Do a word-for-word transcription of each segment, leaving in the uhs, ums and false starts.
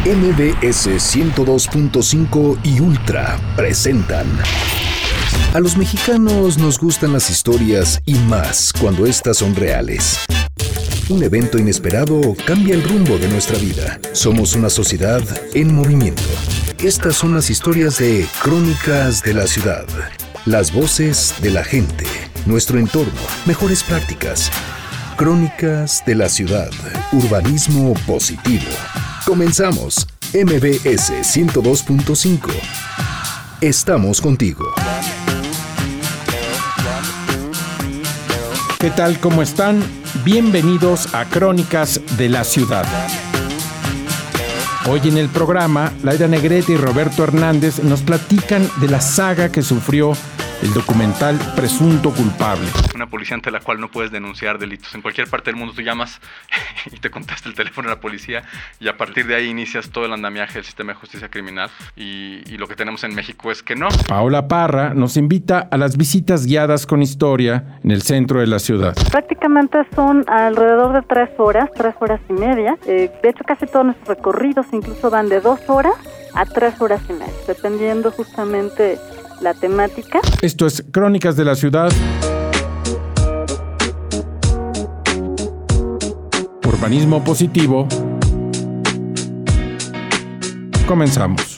M B S ciento dos punto cinco y Ultra presentan. A los mexicanos nos gustan las historias y más cuando estas son reales. Un evento inesperado cambia el rumbo de nuestra vida. Somos una sociedad en movimiento. Estas son las historias de Crónicas de la Ciudad. Las voces de la gente, nuestro entorno, mejores prácticas. Crónicas de la Ciudad. Urbanismo positivo. Comenzamos. M B S ciento dos punto cinco. Estamos contigo. ¿Qué tal? ¿Cómo están? Bienvenidos a Crónicas de la Ciudad. Hoy en el programa, Laida Negrete y Roberto Hernández nos platican de la saga que sufrió el documental Presunto Culpable. Una policía ante la cual no puedes denunciar delitos. En cualquier parte del mundo tú llamas y te contesta el teléfono de la policía y a partir de ahí inicias todo el andamiaje del sistema de justicia criminal y, y lo que tenemos en México es que no. Paola Parra nos invita a las visitas guiadas con historia en el centro de la ciudad. Prácticamente son alrededor de tres horas, tres horas y media. Eh, de hecho, casi todos nuestros recorridos incluso van de dos horas a tres horas y media, dependiendo justamente la temática. Esto es Crónicas de la Ciudad. Urbanismo positivo. Comenzamos.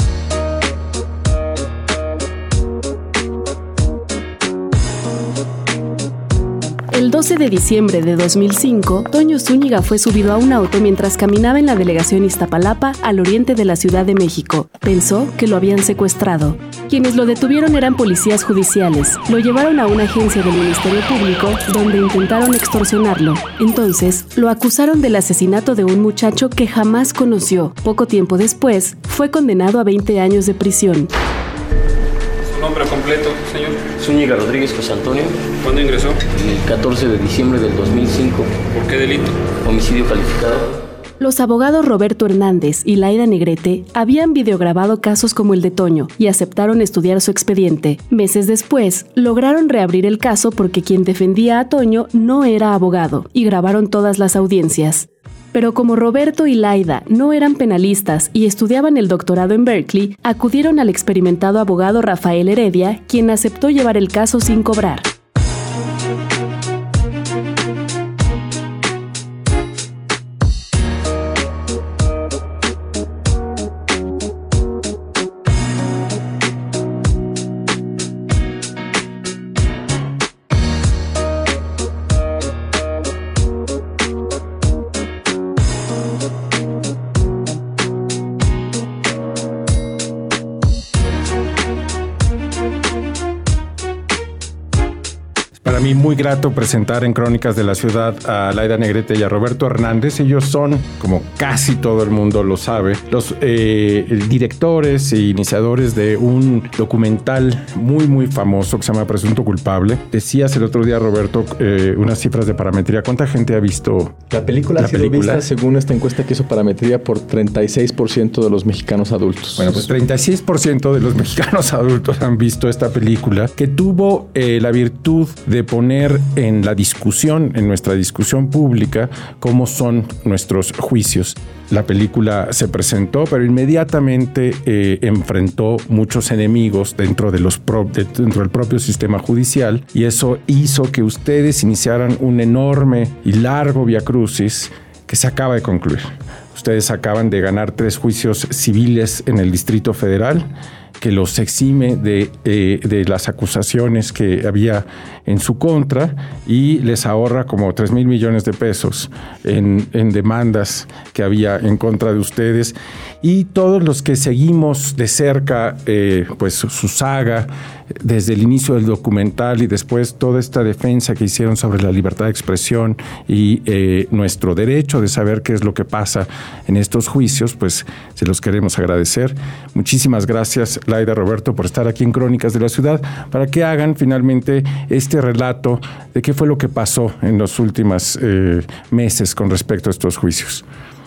El doce de diciembre de dos mil cinco, Toño Zúñiga fue subido a un auto mientras caminaba en la delegación Iztapalapa, al oriente de la Ciudad de México. Pensó que lo habían secuestrado. Quienes lo detuvieron eran policías judiciales. Lo llevaron a una agencia del Ministerio Público, donde intentaron extorsionarlo. Entonces, lo acusaron del asesinato de un muchacho que jamás conoció. Poco tiempo después, fue condenado a veinte años de prisión. ¿Nombre completo, señor? Zúñiga Rodríguez José Antonio. ¿Cuándo ingresó? El catorce de diciembre del dos mil cinco. ¿Por qué delito? Homicidio calificado. Los abogados Roberto Hernández y Laida Negrete habían videograbado casos como el de Toño y aceptaron estudiar su expediente. Meses después, lograron reabrir el caso porque quien defendía a Toño no era abogado y grabaron todas las audiencias. Pero como Roberto y Laida no eran penalistas y estudiaban el doctorado en Berkeley, acudieron al experimentado abogado Rafael Heredia, quien aceptó llevar el caso sin cobrar. Para mí muy grato presentar en Crónicas de la Ciudad a Laida Negrete y a Roberto Hernández. Ellos son, como casi todo el mundo lo sabe, los eh, directores e iniciadores de un documental muy muy famoso que se llama Presunto Culpable. Decías el otro día, Roberto, eh, unas cifras de parametría. ¿Cuánta gente ha visto la película? La ha sido película? vista, según esta encuesta que hizo Parametría, por treinta y seis por ciento de los mexicanos adultos. Bueno, pues treinta y seis por ciento de los mexicanos adultos han visto esta película, que tuvo eh, la virtud de poner en la discusión, en nuestra discusión pública, cómo son nuestros juicios. La película se presentó, pero inmediatamente eh, enfrentó muchos enemigos dentro, de los pro, de, dentro del propio sistema judicial, y eso hizo que ustedes iniciaran un enorme y largo viacrucis que se acaba de concluir. Ustedes acaban de ganar tres juicios civiles en el Distrito Federal, que los exime de, eh, de las acusaciones que había en su contra y les ahorra como tres mil millones de pesos en, en demandas que había en contra de ustedes. Y todos los que seguimos de cerca eh, pues su saga desde el inicio del documental y después toda esta defensa que hicieron sobre la libertad de expresión y eh, nuestro derecho de saber qué es lo que pasa en estos juicios, pues se los queremos agradecer. Muchísimas gracias, Laida, Roberto, por estar aquí en Crónicas de la Ciudad, para que hagan finalmente este relato de qué fue lo que pasó en los últimos eh, meses con respecto a estos juicios.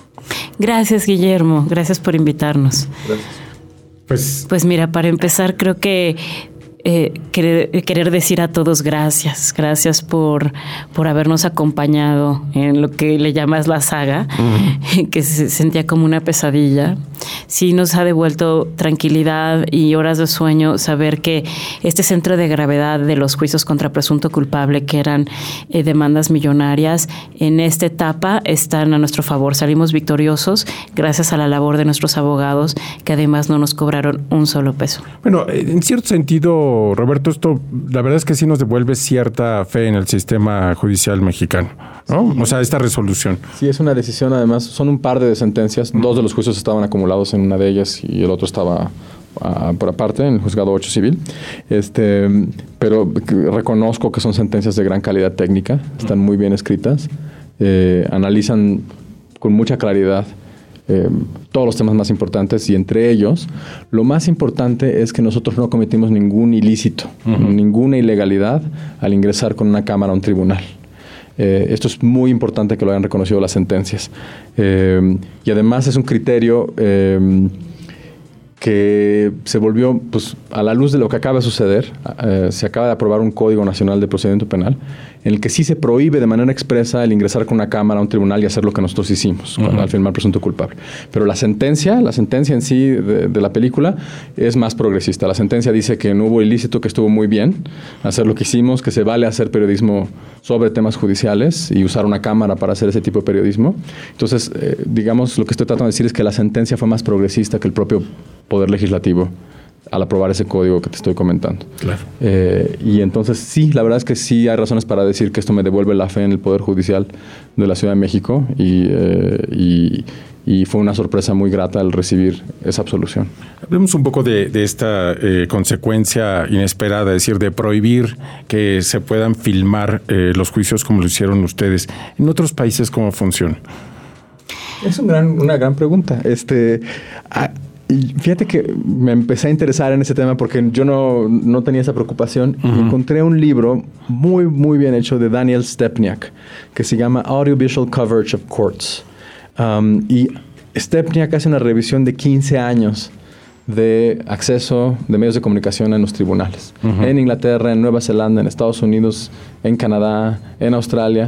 Gracias, Guillermo. Gracias por invitarnos. Gracias. Pues, pues mira, para empezar, creo que eh, querer, querer decir a todos gracias, gracias por, por habernos acompañado en lo que le llamas la saga, uh-huh. que se sentía como una pesadilla. Sí nos ha devuelto tranquilidad y horas de sueño saber que este centro de gravedad de los juicios contra presunto culpable, que eran eh, demandas millonarias, en esta etapa están a nuestro favor. Salimos victoriosos gracias a la labor de nuestros abogados, que además no nos cobraron un solo peso. Bueno, en cierto sentido, Roberto, esto la verdad es que sí nos devuelve cierta fe en el sistema judicial mexicano, ¿no? Sí. O sea, esta resolución. Sí, es una decisión, además, son un par de sentencias. Uh-huh. Dos de los juicios estaban acumulados en una de ellas y el otro estaba uh, por aparte, en el juzgado ocho civil. Este, pero reconozco que son sentencias de gran calidad técnica, están muy bien escritas, eh, analizan con mucha claridad Eh, todos los temas más importantes, y entre ellos lo más importante es que nosotros no cometimos ningún ilícito, uh-huh. ninguna ilegalidad al ingresar con una cámara a un tribunal. Eh, esto es muy importante que lo hayan reconocido las sentencias. Eh, y además es un criterio eh, que se volvió, pues, a la luz de lo que acaba de suceder. Eh, se acaba de aprobar un Código Nacional de Procedimiento Penal en el que sí se prohíbe de manera expresa el ingresar con una cámara a un tribunal y hacer lo que nosotros hicimos uh-huh. al firmar presunto culpable. Pero la sentencia, la sentencia en sí de, de la película es más progresista. La sentencia dice que no hubo ilícito, que estuvo muy bien hacer lo que hicimos, que se vale hacer periodismo sobre temas judiciales y usar una cámara para hacer ese tipo de periodismo. Entonces, eh, digamos, lo que estoy tratando de decir es que la sentencia fue más progresista que el propio Poder Legislativo al aprobar ese código que te estoy comentando. Claro. Eh, y entonces sí, la verdad es que sí hay razones para decir que esto me devuelve la fe en el Poder Judicial de la Ciudad de México y, eh, y, y fue una sorpresa muy grata al recibir esa absolución. Hablemos un poco de, de esta eh, consecuencia inesperada, es decir, de prohibir que se puedan filmar eh, los juicios como lo hicieron ustedes. ¿En otros países cómo funciona? Es un gran, una gran pregunta. Este... Ah, Y fíjate que me empecé a interesar en ese tema porque yo no, no tenía esa preocupación. Uh-huh. Encontré un libro muy, muy bien hecho de Daniel Stepniak que se llama Audiovisual Coverage of Courts. Um, y Stepniak hace una revisión de quince años de acceso de medios de comunicación en los tribunales. Uh-huh. En Inglaterra, en Nueva Zelanda, en Estados Unidos, en Canadá, en Australia.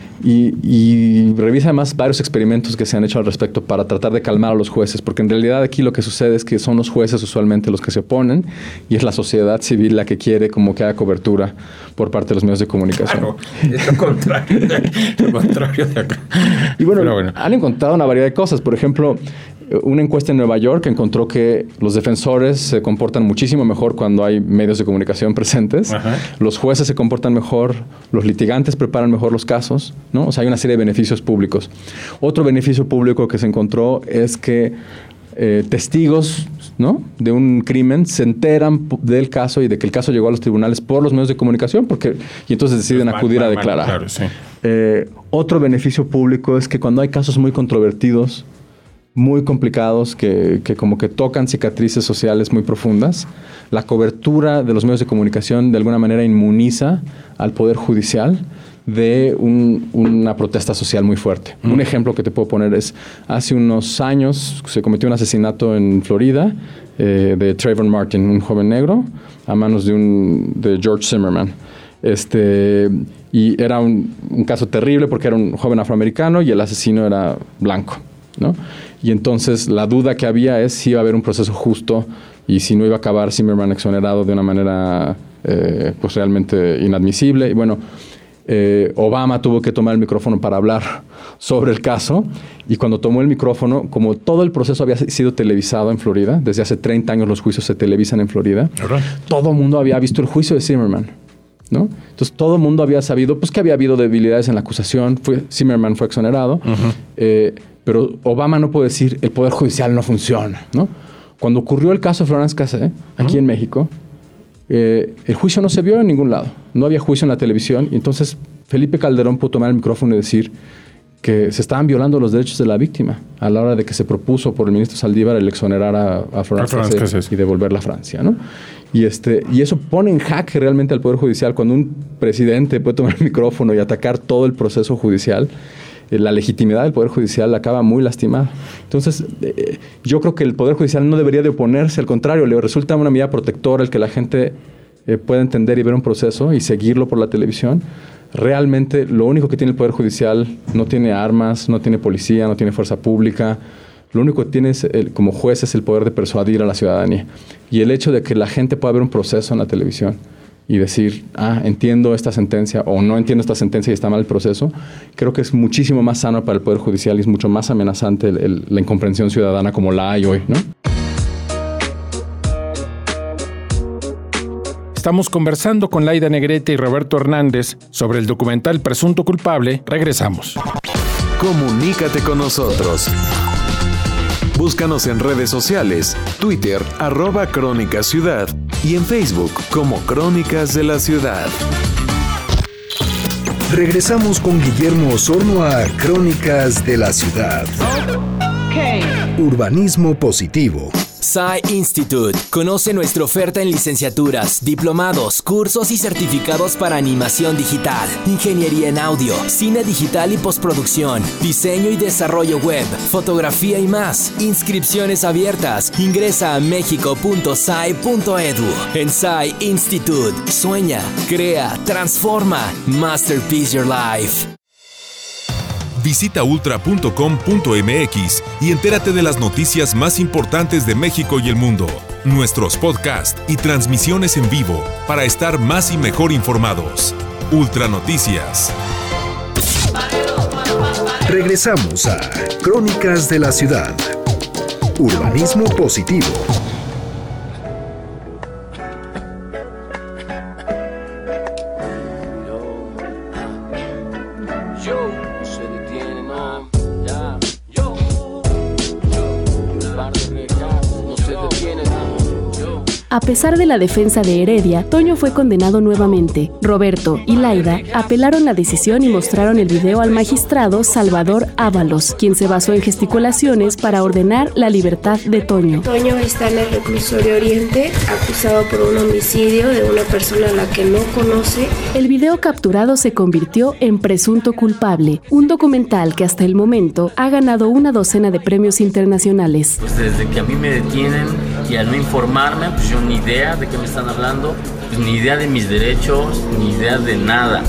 Y, y revisa además varios experimentos que se han hecho al respecto para tratar de calmar a los jueces, porque en realidad aquí lo que sucede es que son los jueces usualmente los que se oponen y es la sociedad civil la que quiere como que haya cobertura por parte de los medios de comunicación. Claro, es lo contrario, lo contrario de acá. Y bueno, bueno, han encontrado una variedad de cosas. Por ejemplo, una encuesta en Nueva York encontró que los defensores se comportan muchísimo mejor cuando hay medios de comunicación presentes. Ajá. Los jueces se comportan mejor, los litigantes preparan mejor los casos, ¿no? O sea, hay una serie de beneficios públicos. Otro beneficio público que se encontró es que eh, testigos, ¿no?, de un crimen se enteran del caso y de que el caso llegó a los tribunales por los medios de comunicación, porque y entonces deciden pues acudir mal, a declarar. Mal, claro, sí. eh, otro beneficio público es que cuando hay casos muy controvertidos, muy complicados, que, que como que tocan cicatrices sociales muy profundas, la cobertura de los medios de comunicación de alguna manera inmuniza al Poder Judicial de un, una protesta social muy fuerte. Mm. Un ejemplo que te puedo poner es, hace unos años se cometió un asesinato en Florida eh, de Trayvon Martin, un joven negro, a manos de, un, de George Zimmerman. Este, y era un, un caso terrible porque era un joven afroamericano y el asesino era blanco, ¿no? Y entonces la duda que había es si iba a haber un proceso justo y si no iba a acabar Zimmerman exonerado de una manera eh, pues realmente inadmisible. Y bueno, eh, Obama tuvo que tomar el micrófono para hablar sobre el caso, y cuando tomó el micrófono, como todo el proceso había sido televisado en Florida, desde hace treinta años los juicios se televisan en Florida, right. Todo el mundo había visto el juicio de Zimmerman, ¿no? Entonces todo el mundo había sabido pues que había habido debilidades en la acusación, fue, Zimmerman fue exonerado, uh-huh. eh, pero Obama no puede decir el Poder Judicial no funciona, ¿no? Cuando ocurrió el caso de Florence Cassé, aquí uh-huh. en México, eh, el juicio no se vio en ningún lado, no había juicio en la televisión, y entonces Felipe Calderón pudo tomar el micrófono y decir que se estaban violando los derechos de la víctima a la hora de que se propuso por el ministro Saldívar el exonerar a, a Florence Cassé y devolverla a Francia, ¿no? Y, este, y eso pone en jaque realmente al Poder Judicial. Cuando un presidente puede tomar el micrófono y atacar todo el proceso judicial, eh, la legitimidad del Poder Judicial acaba muy lastimada. Entonces, eh, yo creo que el Poder Judicial no debería de oponerse, al contrario, le resulta una medida protectora el que la gente eh, pueda entender y ver un proceso y seguirlo por la televisión. Realmente lo único que tiene el Poder Judicial no tiene armas, no tiene policía, no tiene fuerza pública. Lo único que tiene es el, como juez es el poder de persuadir a la ciudadanía. Y el hecho de que la gente pueda ver un proceso en la televisión y decir, ah, entiendo esta sentencia o no entiendo esta sentencia y está mal el proceso, creo que es muchísimo más sano para el Poder Judicial y es mucho más amenazante el, el, la incomprensión ciudadana como la hay hoy, ¿no? Estamos conversando con Laida Negrete y Roberto Hernández sobre el documental Presunto Culpable. Regresamos. Comunícate con nosotros. Búscanos en redes sociales, Twitter, arroba Crónicas Ciudad y en Facebook como Crónicas de la Ciudad. Regresamos con Guillermo Osorno a Crónicas de la Ciudad. Okay. Urbanismo positivo. S A I Institute. Conoce nuestra oferta en licenciaturas, diplomados, cursos y certificados para animación digital, ingeniería en audio, cine digital y postproducción, diseño y desarrollo web, fotografía y más. Inscripciones abiertas. Ingresa a mexico punto s a i punto e d u. En S A I Institute. Sueña, crea, transforma. Masterpiece Your Life. Visita ultra punto com punto m x y entérate de las noticias más importantes de México y el mundo, nuestros podcasts y transmisiones en vivo para estar más y mejor informados. Ultra Noticias. Regresamos a Crónicas de la Ciudad. Urbanismo positivo. A pesar de la defensa de Heredia, Toño fue condenado nuevamente. Roberto y Laida apelaron la decisión y mostraron el video al magistrado Salvador Ábalos, quien se basó en gesticulaciones para ordenar la libertad de Toño. Toño está en el reclusorio Oriente, acusado por un homicidio de una persona a la que no conoce. El video capturado se convirtió en Presunto Culpable, un documental que hasta el momento ha ganado una docena de premios internacionales. Pues desde que a mí me detienen y al no informarme, pues yo ni idea de qué me están hablando, pues ni idea de mis derechos, ni idea de nada.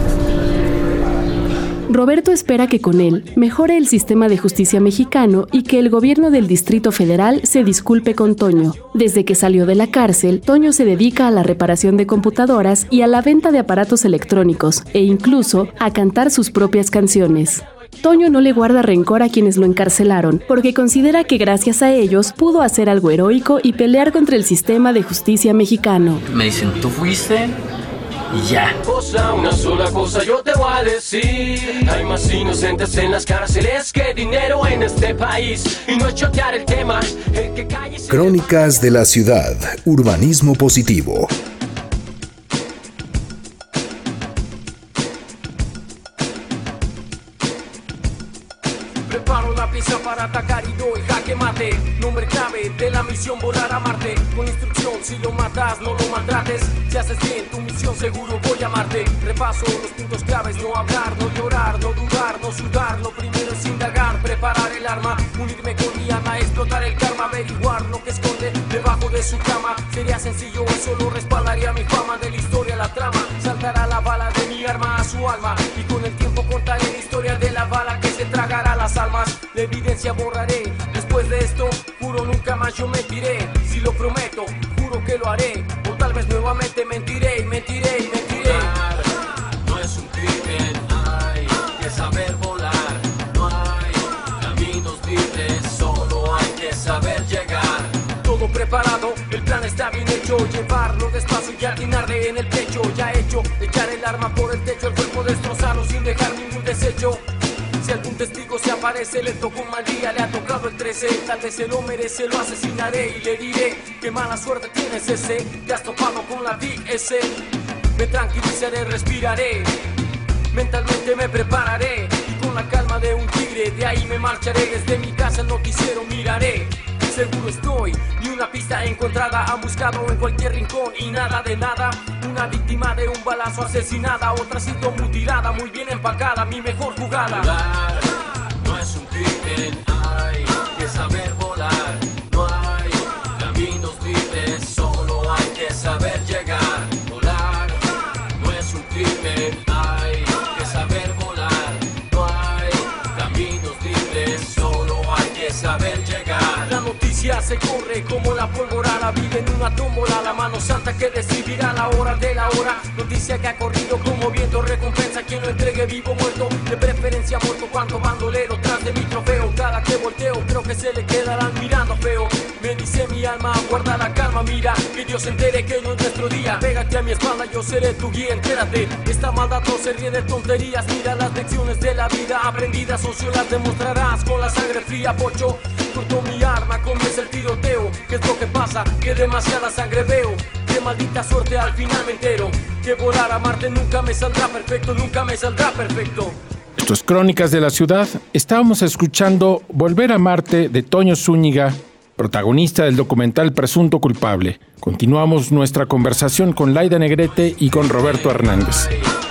Roberto espera que con él mejore el sistema de justicia mexicano y que el gobierno del Distrito Federal se disculpe con Toño. Desde que salió de la cárcel, Toño se dedica a la reparación de computadoras y a la venta de aparatos electrónicos, e incluso a cantar sus propias canciones. Toño no le guarda rencor a quienes lo encarcelaron, porque considera que gracias a ellos pudo hacer algo heroico y pelear contra el sistema de justicia mexicano. Me dicen, tú fuiste y ya. Una sola cosa yo te voy a decir: hay más inocentes en las cárceles que dinero en este país. Y no es chotear el tema, el que calle. Crónicas de la Ciudad. Urbanismo positivo. Para atacar y doy jaque mate. Nombre clave de la misión, volar a Marte. Con instrucción, si lo matas, no lo maltrates. Si haces bien tu misión, seguro voy a amarte. Repaso los puntos claves: no hablar, no llorar, no dudar, no sudar. Lo primero es indagar, preparar el arma, unirme con mi alma, explotar el karma, averiguar lo que esconde debajo de su cama. Sería sencillo, eso lo respaldaría mi fama. De la historia la trama, saltará la bala de mi arma a su alma. Y con el tiempo contaré la historia de la bala que se tragará las almas. La evidencia borraré. Después de esto, juro nunca más yo mentiré. Si lo prometo, juro que lo haré. O tal vez nuevamente mentiré y mentiré y mentiré. No es un crimen, hay que saber volar. No hay caminos libres, solo hay que saber llegar. Todo preparado, el plan está bien hecho. Llevarlo despacio y atinarle en el pecho. Ya hecho, echar el arma por el techo, el cuerpo destrozarlo sin dejar ningún desecho. Si algún testigo se aparece, le tocó un mal día, le ha tocado el trece. Tal vez se lo merece, lo asesinaré y le diré: qué mala suerte tienes ese, te has topado con la D S. Me tranquilizaré, respiraré, mentalmente me prepararé. Y con la calma de un tigre, de ahí me marcharé. Desde mi casa el noticiero miraré. Seguro estoy, ni una pista encontrada. Han buscado en cualquier rincón y nada de nada. Una víctima de un balazo asesinada, otra ha sido mutilada, muy bien empacada, mi mejor jugada. Volar no es un crimen, hay que saber volar. No hay caminos libres, solo hay que saber llegar. justicia se corre como la pólvora, la vida en una tómbola, la mano santa que decidirá la hora de la hora. Noticia que ha corrido como viento, recompensa quien lo entregue vivo o muerto, de preferencia muerto cuando bandolero tras de mi trofeo. Cada que volteo creo que se le quedarán mirando feo. Me dice mi alma, guarda la calma, mira, que Dios se entere que no es nuestro día. Pégate a mi espalda, yo seré tu guía, entérate. Esta maldad no se ríe de tonterías, mira las lecciones de la vida aprendidas, socio las demostrarás con la sangre fría, pocho. Corto mi arma, comienza el tiroteo. ¿Qué es lo que pasa? Que demasiada sangre veo. Qué maldita suerte, al final me entero que volar a Marte nunca me saldrá perfecto, nunca me saldrá perfecto. Esto es Crónicas de la Ciudad. Estábamos escuchando Volver a Marte de Toño Zúñiga, protagonista del documental Presunto Culpable. Continuamos nuestra conversación con Laida Negrete y con Roberto Hernández.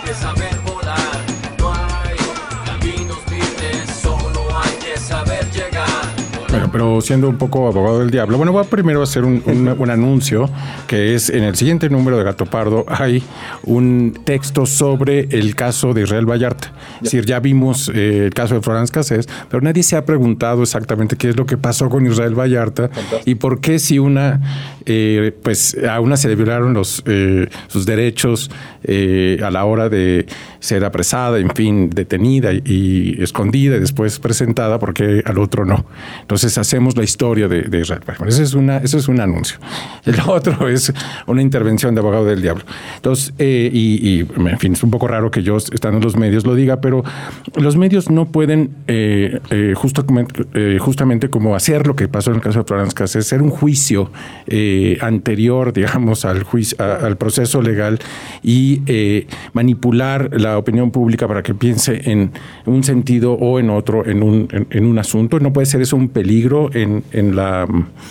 Bueno, pero siendo un poco abogado del diablo, bueno, voy a primero hacer un, un, un anuncio, que es en el siguiente número de Gato Pardo hay un texto sobre el caso de Israel Vallarta. Es decir, ya vimos eh, el caso de Florence Cassés, pero nadie se ha preguntado exactamente qué es lo que pasó con Israel Vallarta. Fantástico. Y por qué si una, eh, pues a una se le violaron los, eh, sus derechos eh, a la hora de ser apresada, en fin, detenida y, y escondida y después presentada, porque al otro no. Entonces hacemos la historia de, de Israel. Bueno, eso es una, eso es un anuncio. El otro es una intervención de abogado del diablo. Entonces, eh, y, y en fin, es un poco raro que yo, estando en los medios, lo diga, pero los medios no pueden eh, eh, justamente, eh, justamente como hacer lo que pasó en el caso de Florence Cassés, hacer un juicio eh, anterior, digamos, al juicio, a, al proceso legal y eh, manipular la opinión pública para que piense en un sentido o en otro, en un, en, en un asunto. No puede ser eso un peligro en, en la,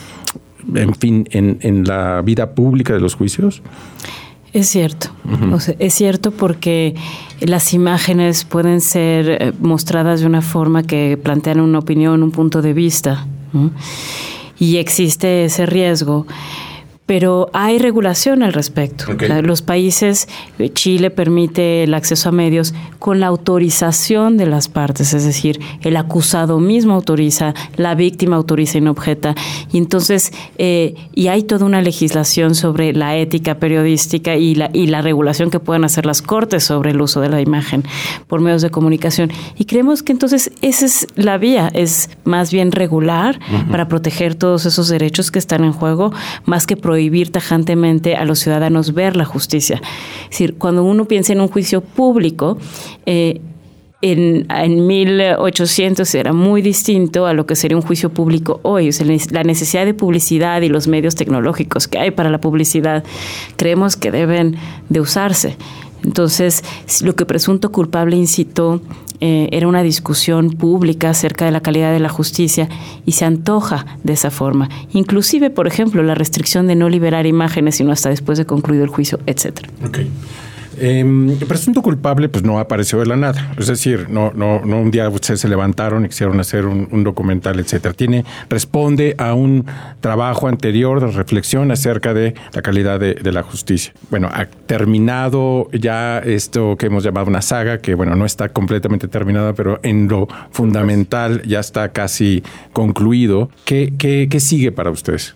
en fin, en, en la vida pública de los juicios. Es cierto, uh-huh. O sea, es cierto porque las imágenes pueden ser mostradas de una forma que plantean una opinión, un punto de vista, ¿no? Y existe ese riesgo. Pero hay regulación al respecto. Okay. O sea, los países, Chile permite el acceso a medios con la autorización de las partes, es decir, el acusado mismo autoriza, la víctima autoriza y no objeta. Y entonces, eh, y hay toda una legislación sobre la ética periodística y la, y la regulación que pueden hacer las cortes sobre el uso de la imagen por medios de comunicación. Y creemos que entonces esa es la vía, es más bien regular uh-huh. para proteger todos esos derechos que están en juego, más que prohibir prohibir tajantemente a los ciudadanos ver la justicia. Es decir, cuando uno piensa en un juicio público, eh, en, en mil ochocientos era muy distinto a lo que sería un juicio público hoy. O sea, la necesidad de publicidad y los medios tecnológicos que hay para la publicidad creemos que deben de usarse. Entonces, lo que Presunto Culpable incitó eh, era una discusión pública acerca de la calidad de la justicia y se antoja de esa forma. Inclusive, por ejemplo, la restricción de no liberar imágenes sino hasta después de concluido el juicio, etcétera. Okay. Eh, el presunto culpable pues no apareció de la nada, es decir, no, no, no un día ustedes se levantaron y quisieron hacer un, un documental, etcétera. Tiene, responde a un trabajo anterior de reflexión acerca de la calidad de, de la justicia. Bueno, ha terminado ya esto que hemos llamado una saga, que bueno, no está completamente terminada, pero en lo fundamental ya está casi concluido. ¿Qué, qué, qué sigue para ustedes?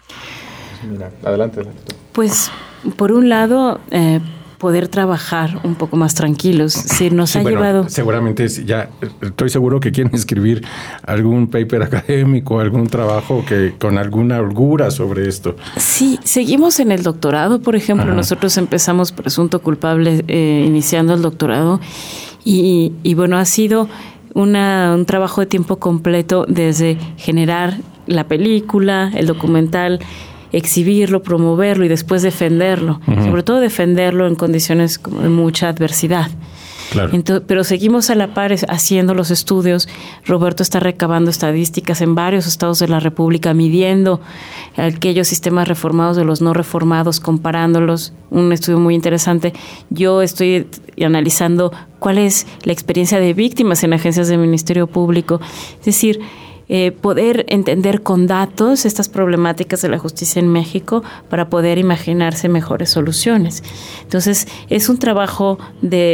Mira, adelante, adelante. Pues, por un lado, eh, poder trabajar un poco más tranquilos. Sí, nos sí, ha bueno, llevado... Seguramente ya estoy seguro que quieren escribir algún paper académico, algún trabajo que con alguna holgura sobre esto. Sí, seguimos en el doctorado, por ejemplo. Ajá. Nosotros empezamos Presunto Culpable eh, iniciando el doctorado y, y bueno, ha sido una, un trabajo de tiempo completo desde generar la película, el documental, exhibirlo, promoverlo y después defenderlo, uh-huh. sobre todo defenderlo en condiciones de mucha adversidad. Claro. Entonces, pero seguimos a la par haciendo los estudios. Roberto está recabando estadísticas en varios estados de la República, midiendo aquellos sistemas reformados de los no reformados, comparándolos. Un estudio muy interesante. Yo estoy analizando cuál es la experiencia de víctimas en agencias del Ministerio Público. Es decir, Eh, poder entender con datos estas problemáticas de la justicia en México para poder imaginarse mejores soluciones. Entonces, es un trabajo de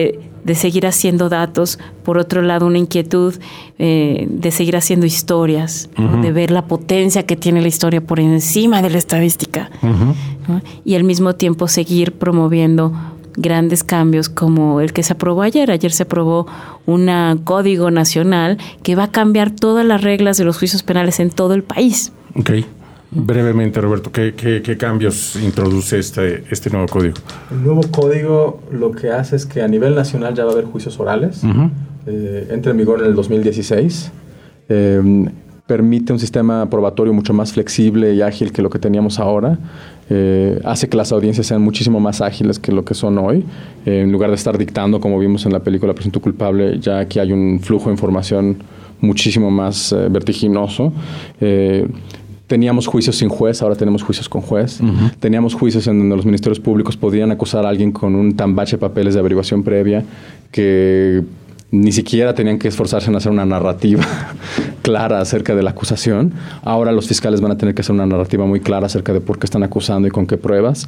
de seguir haciendo datos, por otro lado una inquietud eh, de seguir haciendo historias, uh-huh. ¿no? De ver la potencia que tiene la historia por encima de la estadística, uh-huh. ¿no? Y al mismo tiempo seguir promoviendo grandes cambios como el que se aprobó ayer. Ayer se aprobó un código nacional que va a cambiar todas las reglas de los juicios penales en todo el país. Ok. Brevemente, Roberto, ¿qué, qué, qué cambios introduce este, este nuevo código? El nuevo código lo que hace es que a nivel nacional ya va a haber juicios orales. Uh-huh. Eh, entra en vigor en el dos mil dieciséis. Eh, permite un sistema probatorio mucho más flexible y ágil que lo que teníamos ahora. Eh, hace que las audiencias sean muchísimo más ágiles que lo que son hoy. Eh, en lugar de estar dictando, como vimos en la película Presunto Culpable, ya aquí hay un flujo de información muchísimo más eh, vertiginoso. Eh, Teníamos juicios sin juez, ahora tenemos juicios con juez. Uh-huh. Teníamos juicios en donde los ministerios públicos podían acusar a alguien con un tambache de papeles de averiguación previa que ni siquiera tenían que esforzarse en hacer una narrativa clara acerca de la acusación. Ahora los fiscales van a tener que hacer una narrativa muy clara acerca de por qué están acusando y con qué pruebas.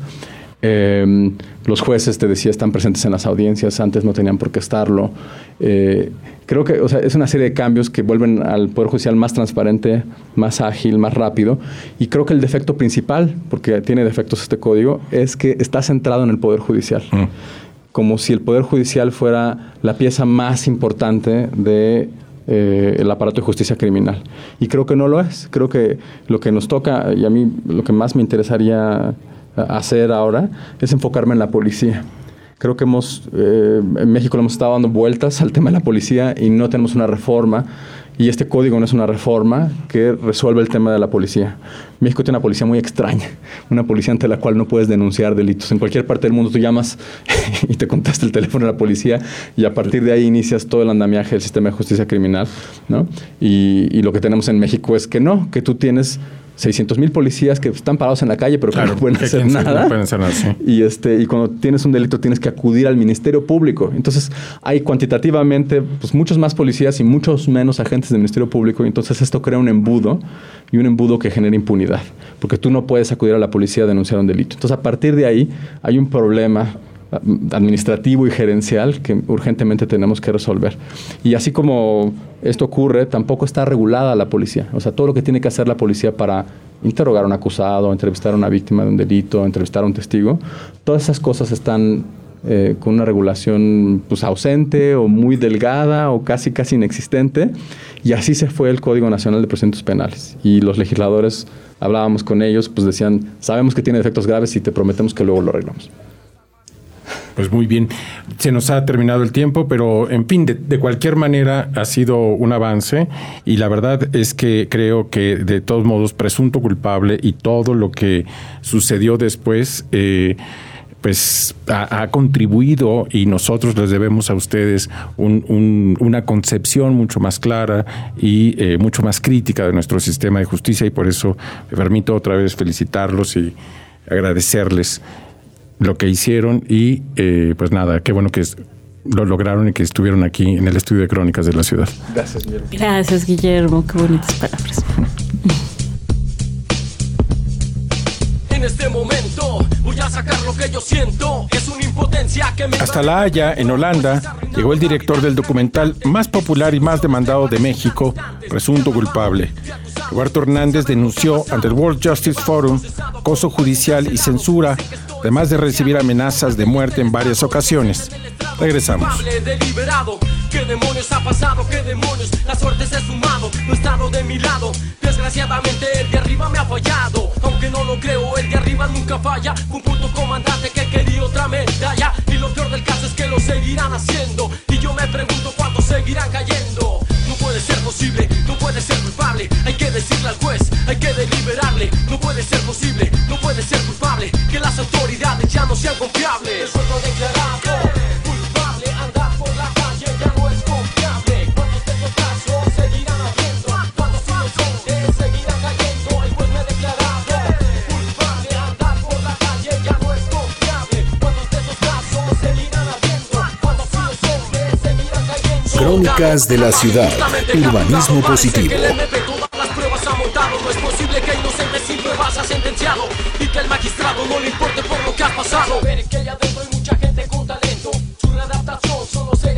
Eh, los jueces, te decía, están presentes en las audiencias, antes no tenían por qué estarlo. Eh, creo que o sea, es una serie de cambios que vuelven al Poder Judicial más transparente, más ágil, más rápido, y creo que el defecto principal, porque tiene defectos este código, es que está centrado en el Poder Judicial. Mm. Como si el Poder Judicial fuera la pieza más importante de eh, el aparato de justicia criminal. Y creo que no lo es. Creo que lo que nos toca, y a mí lo que más me interesaría hacer ahora es enfocarme en la policía. Creo que hemos eh, en México le hemos estado dando vueltas al tema de la policía y no tenemos una reforma, y este código no es una reforma que resuelve el tema de la policía. México tiene una policía muy extraña, una policía ante la cual no puedes denunciar delitos. En cualquier parte del mundo tú llamas y te contesta el teléfono de la policía, y a partir de ahí inicias todo el andamiaje del sistema de justicia criminal, ¿no? Y, y lo que tenemos en México es que no, que tú tienes seiscientos mil policías que están parados en la calle, pero claro, que no pueden hacer nada. No pueden hacer nada, sí. Y, este, y cuando tienes un delito tienes que acudir al Ministerio Público. Entonces hay cuantitativamente pues, muchos más policías y muchos menos agentes del Ministerio Público. Y entonces esto crea un embudo, y un embudo que genera impunidad, porque tú no puedes acudir a la policía a denunciar un delito. Entonces a partir de ahí hay un problema administrativo y gerencial que urgentemente tenemos que resolver. Y así como esto ocurre, tampoco está regulada la policía. O sea, todo lo que tiene que hacer la policía para interrogar a un acusado, entrevistar a una víctima de un delito, entrevistar a un testigo, todas esas cosas están eh, con una regulación pues, ausente o muy delgada o casi casi inexistente. Y así se fue el Código Nacional de Procedimientos Penales. Y los legisladores, hablábamos con ellos, pues decían, sabemos que tiene defectos graves y te prometemos que luego lo arreglamos. Pues muy bien, se nos ha terminado el tiempo, pero en fin, de, de cualquier manera ha sido un avance, y la verdad es que creo que de todos modos Presunto Culpable y todo lo que sucedió después eh, pues ha, ha contribuido, y nosotros les debemos a ustedes un, un, una concepción mucho más clara y eh, mucho más crítica de nuestro sistema de justicia, y por eso me permito otra vez felicitarlos y agradecerles lo que hicieron, y eh, pues nada, qué bueno que es, lo lograron y que estuvieron aquí en el estudio de Crónicas de la Ciudad. Gracias, Guillermo. Gracias, Guillermo, qué bonitas palabras. En este momento voy a sacar lo que yo siento, es una impotencia que me... Hasta La Haya, en Holanda, llegó el director del documental más popular y más demandado de México, Presunto Culpable. Roberto Hernández denunció ante el World Justice Forum acoso judicial y censura, además de recibir amenazas de muerte en varias ocasiones. Regresamos. Deliberado. ¿Qué demonios ha pasado? ¿Qué demonios? La suerte se ha sumado, no he estado de mi lado. Desgraciadamente el de arriba me ha fallado. Aunque no lo creo, el de arriba nunca falla. Un puto comandante que quería otra medalla. Y lo peor del caso es que lo seguirán haciendo. Y yo me pregunto cuántos seguirán cayendo. No puede ser posible, no puede ser culpable. Hay que decirle al juez, hay que deliberarle. No puede ser posible, no puede ser culpable. Que las autoridades ya no sean confiables. El sueldo declarado culpable, andar por la calle ya no es confiable. Cuántos de estos casos seguirán habiendo, cuántos inocentes seguirán cayendo. El juez me ha declarado culpable, andar por la calle ya no es confiable. Cuántos de estos casos seguirán habiendo, cuántos inocentes seguirán cayendo. Crónicas de la Ciudad, urbanismo positivo. No es posible que inocente sin pruebas sea sentenciado y que el magistrado no le importe por lo que ha pasado. Ver que allá adentro hay mucha gente con talento, su readaptación solo se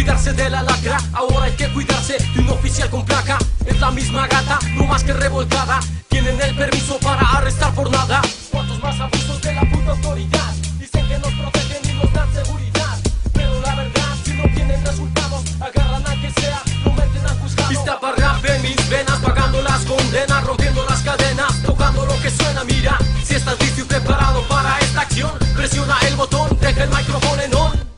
cuidarse de la lacra, ahora hay que cuidarse de un oficial con placa. Es la misma gata, no más que revolcada. Tienen el permiso para arrestar por nada. ¿Cuántos más abusos de la puta autoridad? Dicen que nos protegen y nos dan seguridad, pero la verdad, si no tienen resultados, agarran al que sea, lo meten al juzgado. Iztapa rap en mis venas, pagando las condenas, rompiendo las cadenas, tocando lo que suena. Mira, si estás listo y preparado para esta acción, presiona el botón, deja el micrófono en on.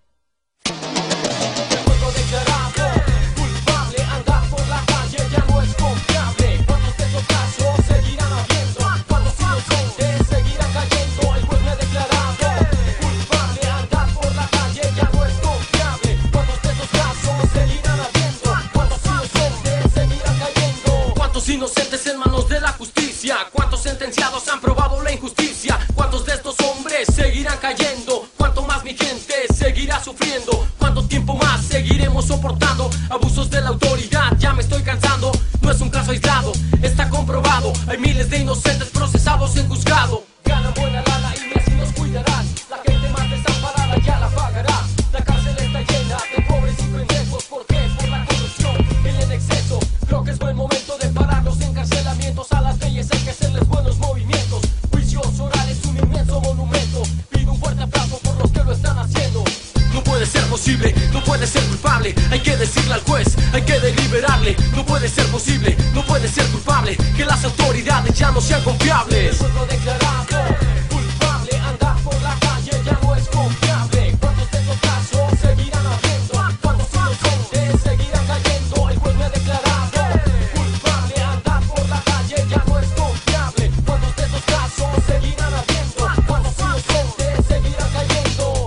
Inocentes en manos de la justicia. ¿Cuántos sentenciados han probado la injusticia? ¿Cuántos de estos hombres seguirán cayendo? ¿Cuánto más mi gente seguirá sufriendo? ¿Cuánto tiempo más seguiremos soportando abusos de la autoridad? Ya me estoy cansando, no es un caso aislado, está comprobado. Hay miles de inocentes procesados en juzgado. Ganan buena lana y así nos cuidarán. La gente más desamparada ya la pagará. La cárcel está llena de pobres y pendejos. ¿Por qué? Por la corrupción y el exceso. Creo que es buen momento de parar los encarcelamientos. A las leyes hay que hacerles buenos movimientos. Juicios orales, un inmenso monumento. Pido un fuerte aplauso por los que lo están haciendo. No puede ser posible, no puede ser culpable. Hay que decirle al juez, hay que deliberarle. No puede ser posible, no puede ser culpable. Que las autoridades ya no sean confiables. El pueblo declarado culpable, andar por la calle ya no es confiable. ¿Cuántos de estos casos seguirán habiendo? ¿Cuántos inocentes seguirán cayendo? El juez me ha declarado culpable, andar por la calle ya no es confiable. ¿Cuántos de estos casos seguirán habiendo? ¿Cuántos inocentes seguirán cayendo?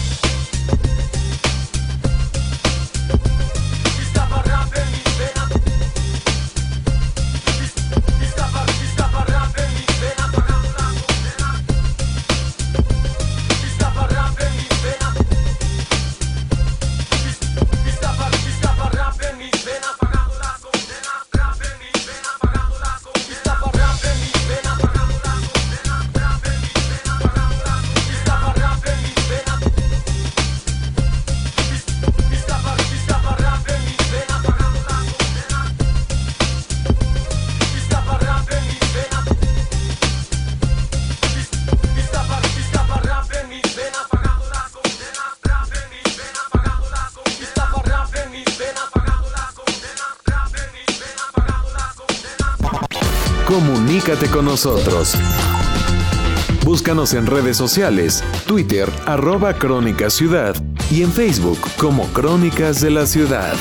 Iztapa rap en mis venas. Iztapa, Iztapa rap en mis venas, pagando las condenas. Iztapa rap en mis venas. Iztapa, Iztapa rap en mis venas, pagando las condenas. Rap en mis venas, pagando las condenas. Iztapa rap en mis venas, pagando las condenas. Rap en mis venas, pagando las condenas. Iztapa rap en mis venas. Iztapa, Iztapa rap en mis venas, pagando las condenas. Iztapa rap en mis venas. Iztapa, Iztapa rap en mis venas, pagando las condenas. Rap en mis venas, pagando las condenas. Iztapa rap en mis venas, pagando las condenas. Rap en mis venas, pagando las condenas. Comunícate con nosotros. Búscanos en redes sociales, Twitter, arroba Crónica Ciudad, y en Facebook como Crónicas de la Ciudad.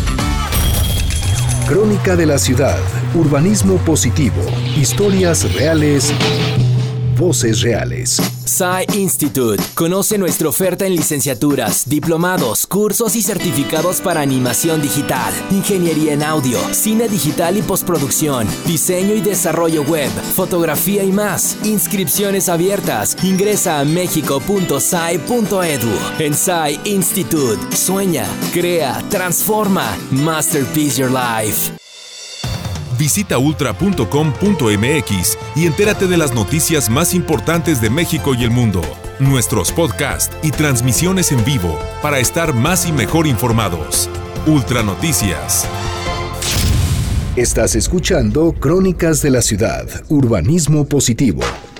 Crónica de la Ciudad, urbanismo positivo, historias reales, voces reales. S A I Institute. Conoce nuestra oferta en licenciaturas, diplomados, cursos y certificados para animación digital, ingeniería en audio, cine digital y postproducción, diseño y desarrollo web, fotografía y más. Inscripciones abiertas. Ingresa a mexico punto s a i punto e d u. En S A I Institute. Sueña, crea, transforma. Masterpiece Your Life. Visita ultra punto com punto m x y entérate de las noticias más importantes de México y el mundo, nuestros podcasts y transmisiones en vivo para estar más y mejor informados. Ultra Noticias. Estás escuchando Crónicas de la Ciudad, urbanismo positivo.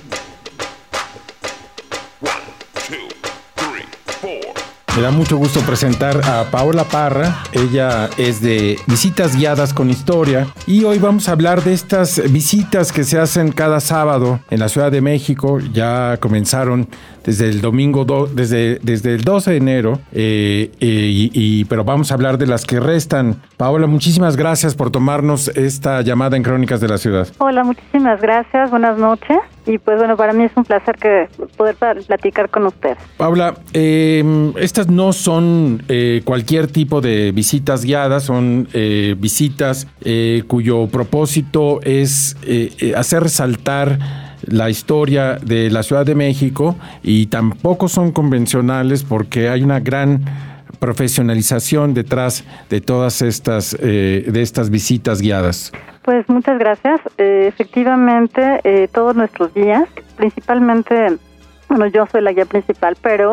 Me da mucho gusto presentar a Paola Parra. Ella es de Visitas Guiadas con Historia y hoy vamos a hablar de estas visitas que se hacen cada sábado en la Ciudad de México. Ya comenzaron desde el domingo, do, desde, desde el doce de enero, eh, eh, y, y, pero vamos a hablar de las que restan. Paola, muchísimas gracias por tomarnos esta llamada en Crónicas de la Ciudad. Hola, muchísimas gracias, buenas noches. Y pues bueno, para mí es un placer que poder platicar con ustedes. Paula, eh, estas no son eh, cualquier tipo de visitas guiadas, son eh, visitas eh, cuyo propósito es eh, hacer resaltar la historia de la Ciudad de México, y tampoco son convencionales porque hay una gran profesionalización detrás de todas estas, eh, de estas visitas guiadas. Pues muchas gracias. Eh, efectivamente, eh, todos nuestros guías, principalmente, bueno, yo soy la guía principal, pero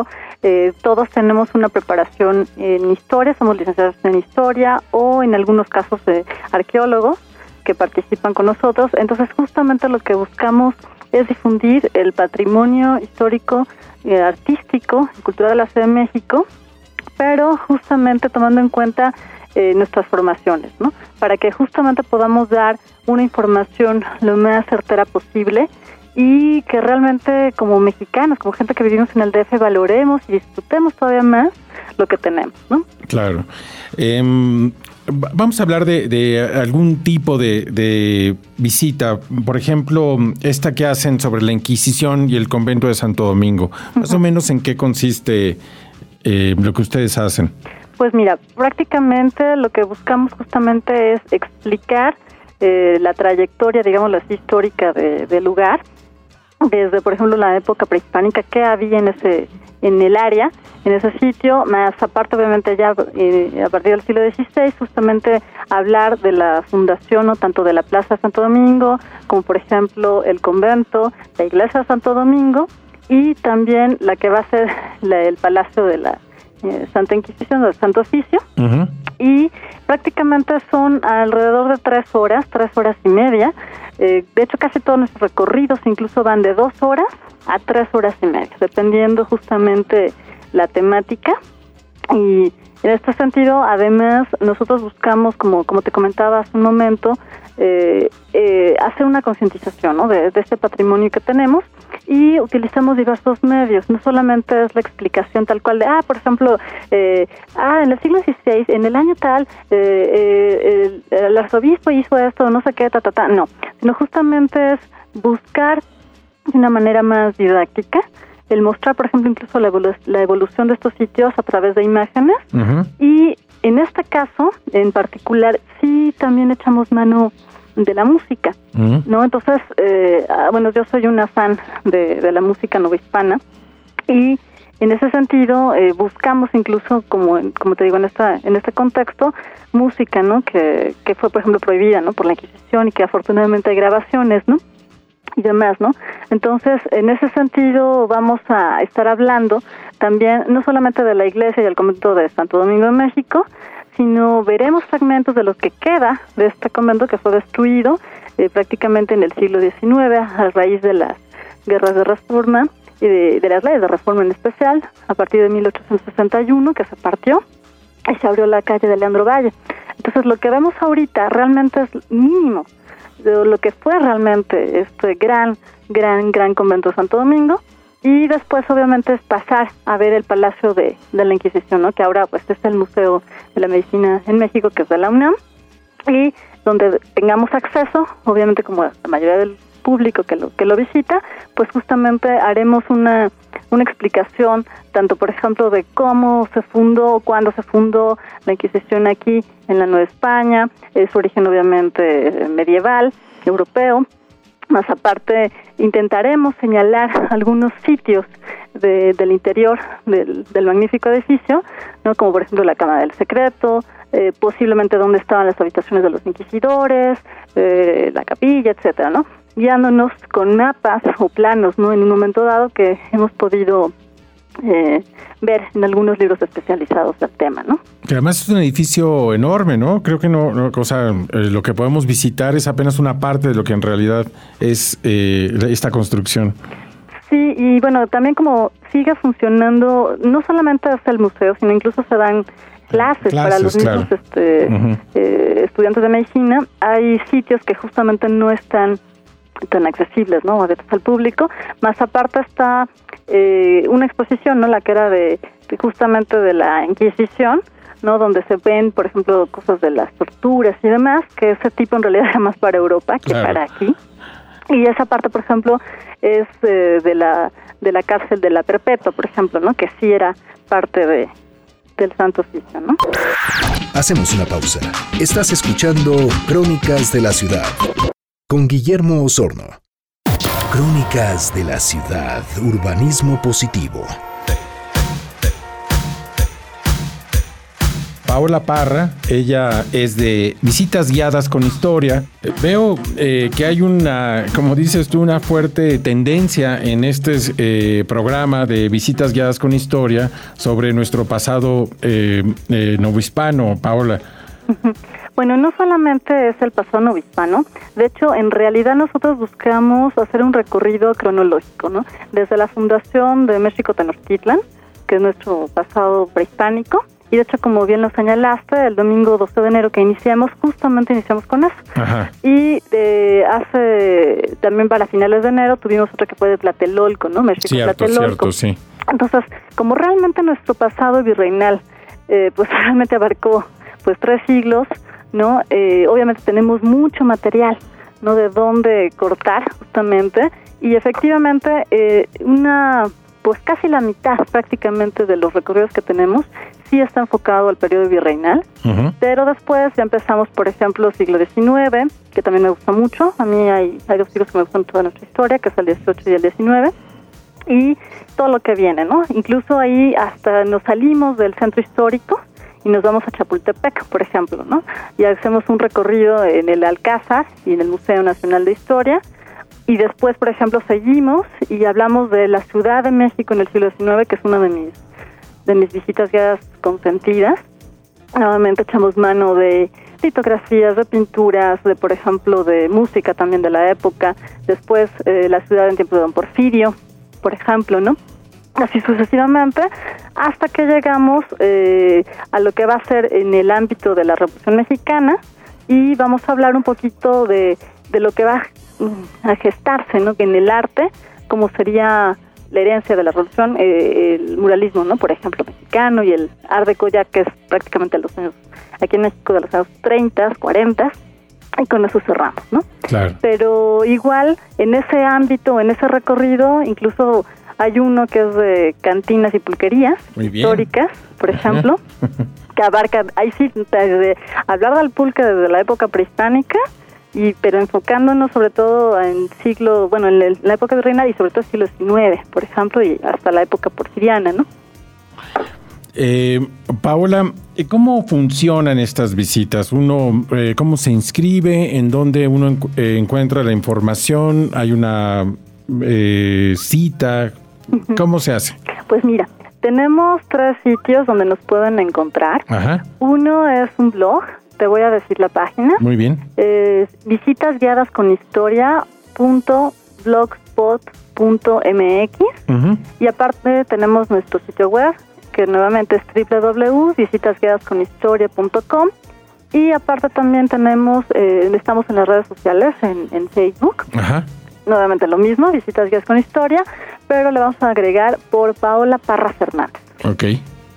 Eh, todos tenemos una preparación en historia, somos licenciados en historia o en algunos casos de arqueólogos que participan con nosotros. Entonces justamente lo que buscamos es difundir el patrimonio histórico, eh, artístico y cultural de la Ciudad de México, pero justamente tomando en cuenta eh, nuestras formaciones, ¿no? Para que justamente podamos dar una información lo más certera posible y que realmente como mexicanos, como gente que vivimos en el D F, valoremos y disfrutemos todavía más lo que tenemos, ¿no? Claro. Eh, vamos a hablar de, de algún tipo de, de visita, por ejemplo, esta que hacen sobre la Inquisición y el convento de Santo Domingo. Más uh-huh. o menos, ¿en qué consiste eh, lo que ustedes hacen? Pues mira, prácticamente lo que buscamos justamente es explicar eh, la trayectoria, digámoslo así, histórica de, del lugar, desde, por ejemplo, la época prehispánica, qué había en ese en el área, en ese sitio, más aparte, obviamente, ya eh, a partir del siglo dieciséis, justamente hablar de la fundación, no tanto de la Plaza de Santo Domingo, como por ejemplo el convento, la Iglesia de Santo Domingo, y también la que va a ser la, el Palacio de la eh, Santa Inquisición, del Santo Oficio, uh-huh. y prácticamente son alrededor de tres horas, tres horas y media. Eh, de hecho, casi todos nuestros recorridos incluso van de dos horas a tres horas y media, dependiendo justamente la temática. Y en este sentido, además, nosotros buscamos, como como te comentaba hace un momento, eh, eh, hacer una concientización, ¿no? de, de este patrimonio que tenemos, y utilizamos diversos medios. No solamente es la explicación tal cual de, ah, por ejemplo, eh, ah, en el siglo dieciséis, en el año tal, eh, eh, el, el arzobispo hizo esto, no sé qué, ta, ta, ta, no, sino justamente es buscar de una manera más didáctica el mostrar, por ejemplo, incluso la, evolu- la evolución de estos sitios a través de imágenes. Uh-huh. Y en este caso, en particular, sí también echamos mano de la música, uh-huh. ¿no? Entonces, eh, bueno, yo soy una fan de, de la música novohispana, y en ese sentido eh, buscamos incluso, como como te digo, en esta en este contexto, música, ¿no? Que, que fue, por ejemplo, prohibida, ¿no? Por la Inquisición, y que afortunadamente hay grabaciones, ¿no? Y demás, ¿no? Entonces, en ese sentido vamos a estar hablando también no solamente de la iglesia y el convento de Santo Domingo de México, sino veremos fragmentos de lo que queda de este convento que fue destruido eh, prácticamente en el siglo diecinueve a raíz de las guerras de reforma y de, de las leyes de reforma en especial, a partir de mil ochocientos sesenta y uno, que se partió y se abrió la calle de Leandro Valle. Entonces, lo que vemos ahorita realmente es mínimo de lo que fue realmente este gran, gran, gran convento de Santo Domingo, y después obviamente es pasar a ver el Palacio de, de la Inquisición, ¿no? Que ahora pues es el Museo de la Medicina en México, que es de la UNAM, y donde tengamos acceso, obviamente como la mayoría del público que lo que lo visita, pues justamente haremos una una explicación tanto, por ejemplo, de cómo se fundó, cuándo se fundó la Inquisición aquí en la Nueva España, eh, su origen obviamente medieval, europeo. Más aparte, intentaremos señalar algunos sitios de, del interior del, del magnífico edificio, ¿no? Como por ejemplo la Cámara del Secreto, eh, posiblemente dónde estaban las habitaciones de los inquisidores, eh, la capilla, etcétera, ¿no? Guiándonos con mapas o planos, ¿no? En un momento dado que hemos podido eh, ver en algunos libros especializados del tema, ¿no? Que además es un edificio enorme, ¿no? Creo que no, no o sea, eh, lo que podemos visitar es apenas una parte de lo que en realidad es eh, esta construcción. Sí, y bueno, también como sigue funcionando, no solamente hasta el museo, sino incluso se dan clases, clases para los mismos claro. este, uh-huh. eh, estudiantes de medicina. Hay sitios que justamente no están tan accesibles, ¿no? Abiertos al público. Más aparte está eh, una exposición, ¿no? La que era de, de justamente de la Inquisición, ¿no? Donde se ven, por ejemplo, cosas de las torturas y demás, que ese tipo en realidad era más para Europa que claro. para aquí. Y esa parte, por ejemplo, es eh, de la de la cárcel de la Perpetua, por ejemplo, ¿no? Que sí era parte de del Santo Oficio, ¿no? Hacemos una pausa. Estás escuchando Crónicas de la Ciudad con Guillermo Osorno. Crónicas de la Ciudad, urbanismo positivo. Paola Parra. Ella es de Visitas Guiadas con Historia. Eh, veo eh, que hay una, como dices tú, una fuerte tendencia en este eh, programa de Visitas Guiadas con Historia sobre nuestro pasado eh, eh, novohispano, Paola. Bueno, no solamente es el pasado novohispano, de hecho, en realidad nosotros buscamos hacer un recorrido cronológico, ¿no? Desde la fundación de México Tenochtitlan, que es nuestro pasado prehispánico, y de hecho, como bien lo señalaste, el domingo doce de enero que iniciamos, justamente iniciamos con eso. Ajá. Y de hace, también para finales de enero, tuvimos otro que fue de Tlatelolco, ¿no? México Cierto, Tlatelolco. cierto, sí. Entonces, como realmente nuestro pasado virreinal, eh, pues realmente abarcó pues tres siglos, ¿no? Eh, obviamente tenemos mucho material, ¿no? De dónde cortar, justamente, y efectivamente eh, una, pues casi la mitad prácticamente de los recorridos que tenemos sí está enfocado al periodo virreinal, uh-huh. Pero después ya empezamos, por ejemplo, siglo diecinueve, que también me gusta mucho. A mí hay, hay dos siglos que me gustan en toda nuestra historia, que es el dieciocho y el diecinueve, y todo lo que viene, ¿no? Incluso ahí hasta nos salimos del centro histórico y nos vamos a Chapultepec, por ejemplo, ¿no? Y hacemos un recorrido en el Alcázar y en el Museo Nacional de Historia, y después, por ejemplo, seguimos y hablamos de la Ciudad de México en el siglo diecinueve, que es una de mis, de mis visitas guiadas consentidas. Nuevamente echamos mano de litografías, de pinturas, de, por ejemplo, de música también de la época. Después, eh, la ciudad en tiempo de Don Porfirio, por ejemplo, ¿no? Así sucesivamente, hasta que llegamos eh, a lo que va a ser en el ámbito de la Revolución Mexicana, y vamos a hablar un poquito de, de lo que va a gestarse, ¿no? En el arte, como sería la herencia de la Revolución, eh, el muralismo, ¿no? Por ejemplo, mexicano, y el Art Deco, ya que es prácticamente los años, aquí en México, de los años treinta, cuarenta, y con eso cerramos, ¿no? Claro. Pero igual, en ese ámbito, en ese recorrido, incluso hay uno que es de cantinas y pulquerías históricas, por ejemplo, que abarca, ahí sí, desde hablar del pulque desde la época prehispánica, y pero enfocándonos sobre todo en siglo, bueno, en, el, en la época virreinal y sobre todo el siglo diecinueve, por ejemplo, y hasta la época porfiriana, ¿no? Eh, Paola, ¿cómo funcionan estas visitas? Uno, eh, ¿cómo se inscribe? ¿En dónde uno encu- eh, encuentra la información? ¿Hay una eh, cita? ¿Cómo se hace? Pues mira, tenemos tres sitios donde nos pueden encontrar. Ajá. Uno es un blog, te voy a decir la página. Muy bien. Es visitas guiadas con historia punto blogspot punto m x. Uh-huh. Y aparte tenemos nuestro sitio web, que nuevamente es doble u doble u doble u punto visitas guiadas con historia punto com. Y aparte también tenemos, eh, estamos en las redes sociales, en, en Facebook. Ajá. Nuevamente lo mismo, Visitas Guiadas con Historia, pero le vamos a agregar por Paola Parra Fernández. Ok.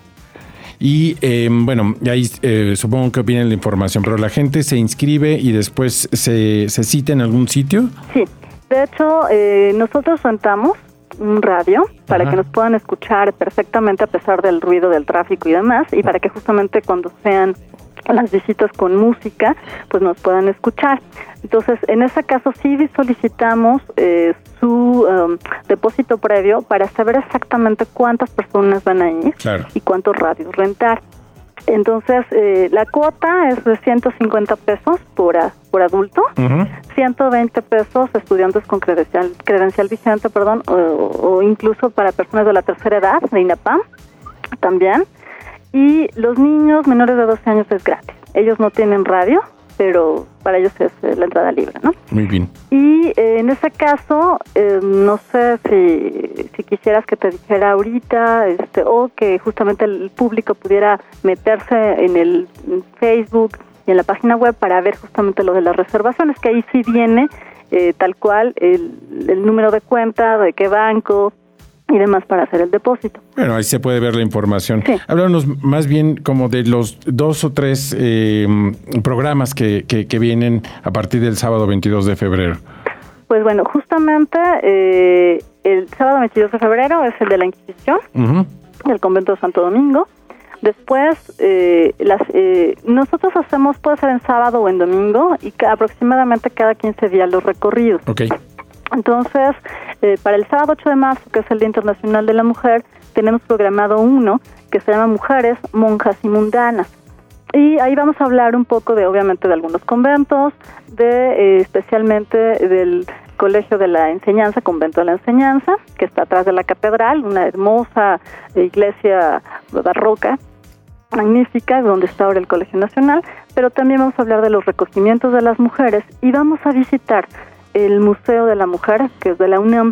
Y eh, bueno, ahí eh, supongo que viene la información, pero la gente se inscribe y después se, se cita en algún sitio. Sí, de hecho eh, nosotros rentamos un radio para Ajá. que nos puedan escuchar perfectamente a pesar del ruido del tráfico y demás, y para que justamente cuando sean las visitas con música, pues nos puedan escuchar. Entonces, en ese caso sí solicitamos eh, su um, depósito previo para saber exactamente cuántas personas van a ir, claro, y cuántos radios rentar. Entonces, eh, la cuota es de ciento cincuenta pesos por, a, por adulto, uh-huh. ciento veinte pesos estudiantes con credencial, credencial vigente, perdón, o, o incluso para personas de la tercera edad, de INAPAM, también. Y los niños menores de doce años es gratis. Ellos no tienen radio, pero para ellos es eh, la entrada libre, ¿no? Muy bien. Y eh, en ese caso, eh, no sé si, si quisieras que te dijera ahorita, este, o que justamente el público pudiera meterse en el Facebook y en la página web para ver justamente lo de las reservaciones, que ahí sí viene eh, tal cual el, el número de cuenta, de qué banco y demás para hacer el depósito. Bueno, ahí se puede ver la información. Sí. Háblanos más bien como de los dos o tres eh, programas que, que, que vienen a partir del sábado veintidós de febrero. Pues bueno, justamente eh, el sábado veintidós de febrero es el de la Inquisición, uh-huh, del Convento de Santo Domingo. Después, eh, las eh, nosotros hacemos, puede ser en sábado o en domingo, y ca- aproximadamente cada quince días los recorridos. Okay. Entonces, eh, para el sábado ocho de marzo, que es el Día Internacional de la Mujer, tenemos programado uno que se llama Mujeres, Monjas y Mundanas. Y ahí vamos a hablar un poco de, obviamente, de algunos conventos, de eh, especialmente del Colegio de la Enseñanza, Convento de la Enseñanza, que está atrás de la catedral, una hermosa iglesia barroca, magnífica, donde está ahora el Colegio Nacional, pero también vamos a hablar de los recogimientos de las mujeres y vamos a visitar el Museo de la Mujer, que es de la UNAM,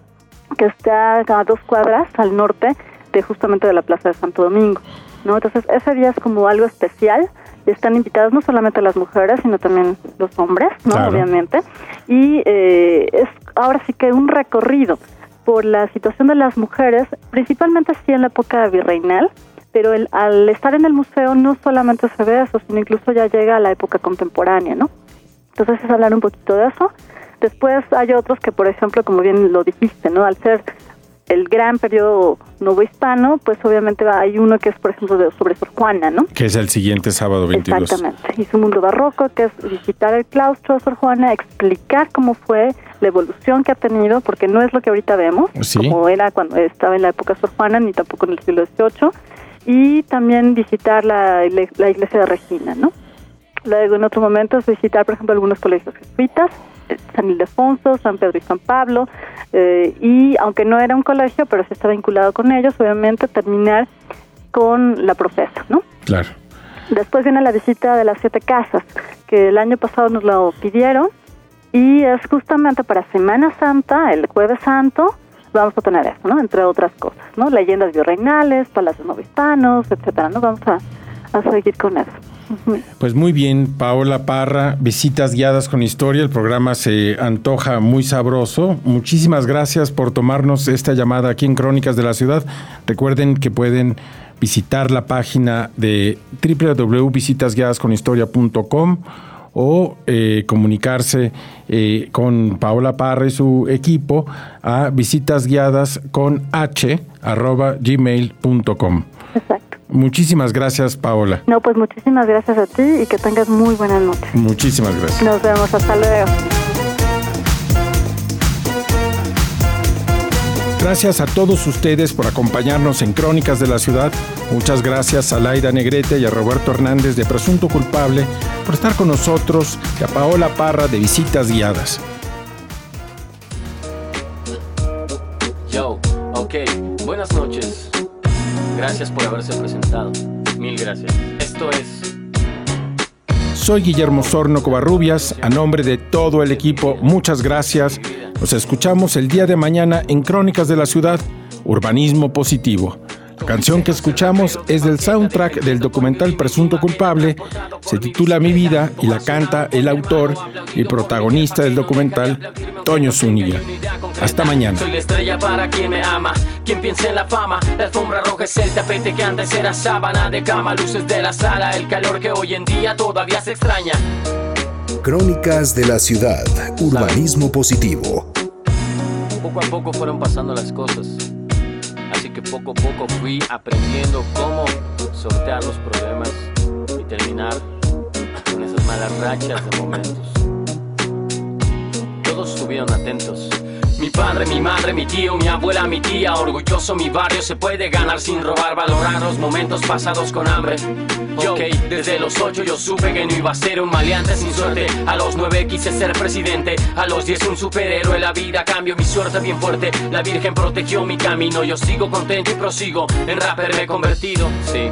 que está a dos cuadras al norte de justamente de la Plaza de Santo Domingo, ¿no? Entonces ese día es como algo especial. Están invitadas no solamente las mujeres, sino también los hombres, ¿no? Claro. Obviamente. Y eh, es ahora sí que un recorrido por la situación de las mujeres, principalmente sí en la época virreinal, pero el, al estar en el museo no solamente se ve eso, sino incluso ya llega a la época contemporánea, ¿no? Entonces es hablar un poquito de eso. Después hay otros que, por ejemplo, como bien lo dijiste, ¿no? Al ser el gran periodo novohispano, pues obviamente hay uno que es, por ejemplo, de, sobre Sor Juana, ¿no? Que es el siguiente sábado veintidós. Exactamente. Y su mundo barroco, que es visitar el claustro de Sor Juana, explicar cómo fue la evolución que ha tenido, porque no es lo que ahorita vemos, ¿sí? Como era cuando estaba en la época de Sor Juana, ni tampoco en el siglo dieciocho, y también visitar la, la iglesia de Regina, ¿no? Luego, en otro momento, es visitar, por ejemplo, algunos colegios jesuitas, San Ildefonso, San Pedro y San Pablo, eh, y aunque no era un colegio, pero sí está vinculado con ellos, obviamente terminar con la Profesa, ¿no? Claro. Después viene la visita de las siete casas, que el año pasado nos lo pidieron, y es justamente para Semana Santa, el Jueves Santo, vamos a tener eso, ¿no? Entre otras cosas, ¿no? Leyendas virreinales, palacios novohispanos, etcétera, ¿no? Vamos a, a seguir con eso. Pues muy bien, Paola Parra, Visitas Guiadas con Historia, el programa se antoja muy sabroso. Muchísimas gracias por tomarnos esta llamada aquí en Crónicas de la Ciudad. Recuerden que pueden visitar la página de doble u doble u doble u punto visitas guiadas con historia punto com o eh, comunicarse eh, con Paola Parra y su equipo a visitasguiadas con h arroba gmail punto com. Exacto. Muchísimas gracias, Paola. No, pues muchísimas gracias a ti y que tengas muy buenas noches. Muchísimas gracias. Nos vemos, hasta luego. Gracias a todos ustedes por acompañarnos en Crónicas de la Ciudad. Muchas gracias a Laida Negrete y a Roberto Hernández de Presunto Culpable por estar con nosotros y a Paola Parra de Visitas Guiadas. Yo, ok, buenas noches. Gracias por haberse presentado. Mil gracias. Esto es... Soy Guillermo Sorno Covarrubias. A nombre de todo el equipo, muchas gracias. Nos escuchamos el día de mañana en Crónicas de la Ciudad, Urbanismo Positivo. La canción que escuchamos es del soundtrack del documental Presunto Culpable. Se titula Mi Vida y la canta el autor y protagonista del documental, Toño Zúñiga. Hasta mañana. Soy la estrella para quien me ama, quien piensa en la fama. La alfombra roja es el tapete que antes era sábana de cama. Luces de la sala, el calor que hoy en día todavía se extraña. Crónicas de la Ciudad, Urbanismo Positivo. Poco a poco fueron pasando las cosas. Así que poco a poco fui aprendiendo cómo sortear los problemas y terminar con esas malas rachas de momentos. Todos estuvieron atentos. Mi padre, mi madre, mi tío, mi abuela, mi tía. Orgulloso mi barrio se puede ganar sin robar. Valorar los momentos pasados con hambre. Ok, desde los ocho yo supe que no iba a ser un maleante sin suerte. A los nueve quise ser presidente. A los diez un superhéroe. La vida cambió mi suerte bien fuerte. La Virgen protegió mi camino. Yo sigo contento y prosigo. En rapper me he convertido. Sí.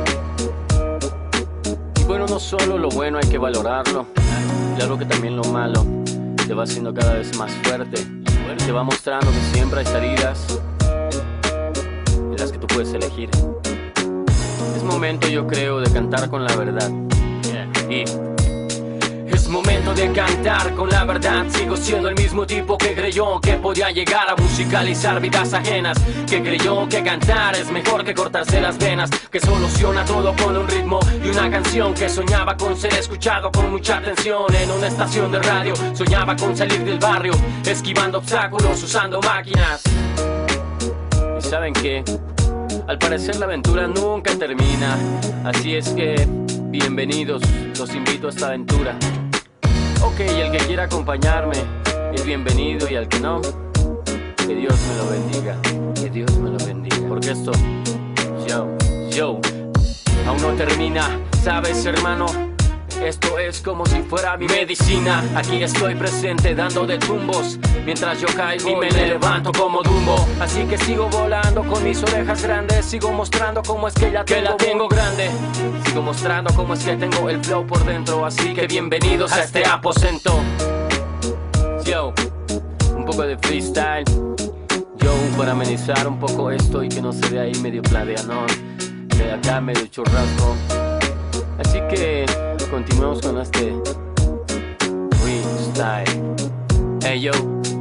Y bueno, no solo lo bueno hay que valorarlo. Claro que también lo malo te va haciendo cada vez más fuerte. Te va mostrando que siempre hay salidas en las que tú puedes elegir. Es momento, yo creo, de cantar con la verdad. Y es momento de cantar con la verdad. Sigo siendo el mismo tipo que creyó que podía llegar a musicalizar vidas ajenas. Que creyó que cantar es mejor que cortarse las venas. Que soluciona todo con un ritmo y una canción. Que soñaba con ser escuchado con mucha atención en una estación de radio. Soñaba con salir del barrio, esquivando obstáculos, usando máquinas. ¿Y saben qué? Al parecer la aventura nunca termina. Así es que, bienvenidos, los invito a esta aventura. Ok, el que quiera acompañarme es bienvenido, y al que no, que Dios me lo bendiga. Que Dios me lo bendiga. Porque esto, yo, yo, aún no termina. sabes, hermano, esto es como si fuera mi medicina. Aquí estoy presente dando de tumbos mientras yo caigo y me levanto como Dumbo. Así que sigo volando con mis orejas grandes. Sigo mostrando cómo es que ya tengo, que la tengo grande. Sigo mostrando cómo es que tengo el flow por dentro. Así que bienvenidos a este aposento. Yo, un poco de freestyle. Yo, para amenizar un poco esto y que no se vea ahí medio pladeanón, de acá medio churrasco. Así que continuamos con este freestyle. Hey yo,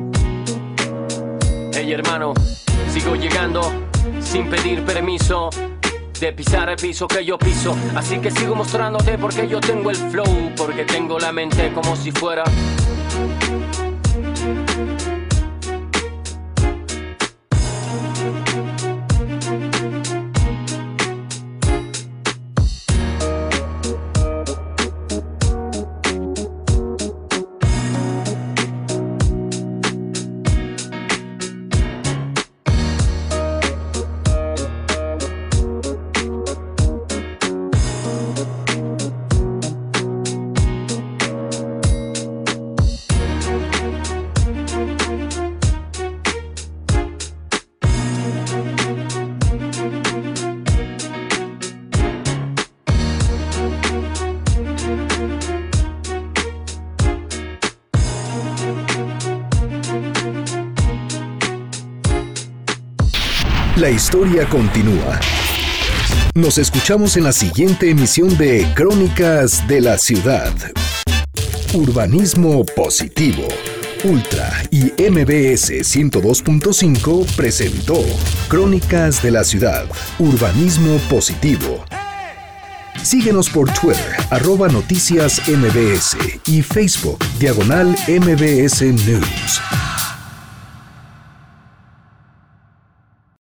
hey hermano, sigo llegando sin pedir permiso de pisar el piso que yo piso. Así que sigo mostrándote porque yo tengo el flow, porque tengo la mente como si fuera La historia continúa. Nos escuchamos en la siguiente emisión de Crónicas de la Ciudad. Urbanismo Positivo. Ultra y M B S ciento dos punto cinco presentó Crónicas de la Ciudad. Urbanismo Positivo. Síguenos por Twitter, arroba noticias M B S y Facebook, diagonal M B S News.